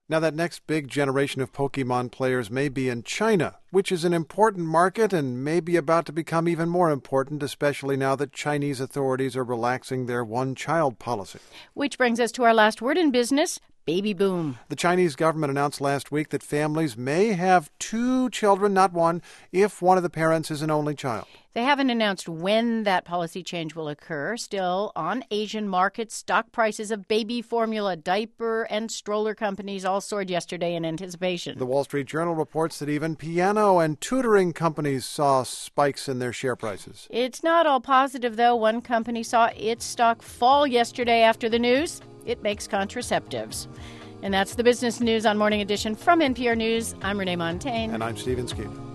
Now, that next big generation of Pokemon players may be in China, which is an important market and may be about to become even more important, especially now that Chinese authorities are relaxing their one-child policy. Which brings us to our last word in business, baby boom. The Chinese government announced last week that families may have 2 children, not one, if one of the parents is an only child. They haven't announced when that policy change will occur. Still, on Asian markets, stock prices of baby formula, diaper, and stroller companies all soared yesterday in anticipation. The Wall Street Journal reports that even piano and tutoring companies saw spikes in their share prices. It's not all positive, though. One company saw its stock fall yesterday after the news. It makes contraceptives. And that's the business news on Morning Edition from NPR News. I'm Renee Montaigne. And I'm Stephen Skeet.